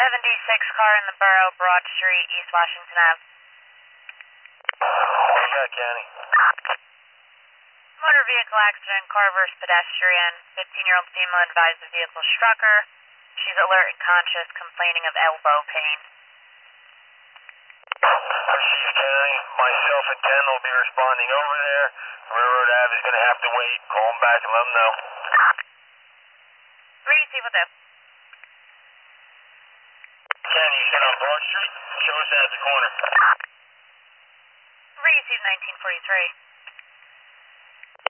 76 car in the borough, Broad Street, East Washington Ave. What you got, County? Motor vehicle accident, car versus pedestrian. 15-year-old female advised the vehicle struck her. She's alert and conscious, complaining of elbow pain. Chief County, myself and Ken will be responding over there. Railroad Ave is going to have to wait. Call them back and let them know. Receive will do. Ken, you said on Broad Street? Show us at the corner. Receive 1943.